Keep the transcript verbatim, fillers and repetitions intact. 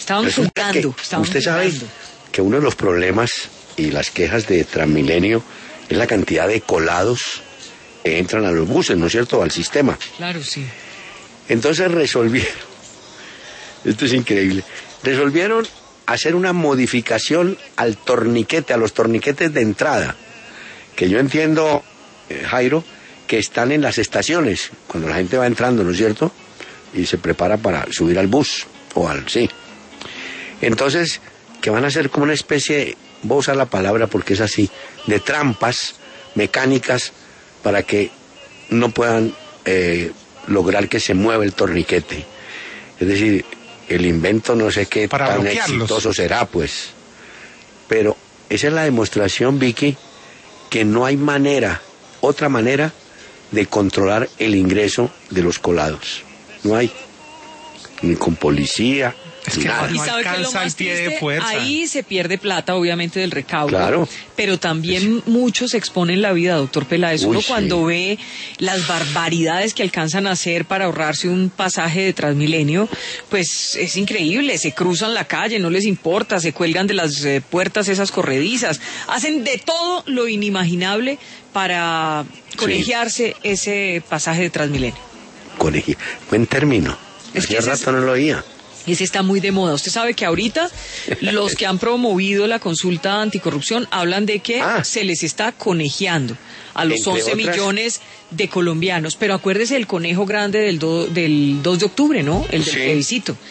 Estaban jugando, estaban usted sabe jugando. que uno de los problemas y las quejas de Transmilenio es la cantidad de colados que entran a los buses, ¿no es cierto?, al sistema. Claro, sí. Entonces resolvieron, esto es increíble, resolvieron hacer una modificación al torniquete, a los torniquetes de entrada, que yo entiendo, eh, Jairo, que están en las estaciones, cuando la gente va entrando, ¿no es cierto?, y se prepara para subir al bus, o al, sí. Entonces, que van a ser como una especie de, voy a usar la palabra porque es así, de trampas mecánicas para que no puedan eh, lograr que se mueva el torniquete. Es decir, el invento no sé qué para tan exitoso será, pues. Pero esa es la demostración, Vicky, que no hay manera, otra manera, de controlar el ingreso de los colados. No hay. Ni con policía. Es que nada. no ¿Y sabe qué es lo alcanza más el pie de triste? fuerza. Ahí se pierde plata, obviamente, del recaudo. Claro. Pero también muchos exponen la vida, doctor Peláez. Uy, Uno sí. cuando ve las barbaridades que alcanzan a hacer para ahorrarse un pasaje de Transmilenio, pues es increíble. Se cruzan la calle, no les importa, se cuelgan de las eh, puertas esas corredizas. Hacen de todo lo inimaginable para colegiarse sí. ese pasaje de Transmilenio. Colegio. Buen término. Es que Hace ese rato es- no lo oía. Ese está muy de moda. Usted sabe que ahorita los que han promovido la consulta anticorrupción hablan de que Ah. se les está conejeando a los Entre once otras- millones de colombianos. Pero acuérdese del conejo grande del, do- del dos de octubre, ¿no? El del Sí. plebiscito.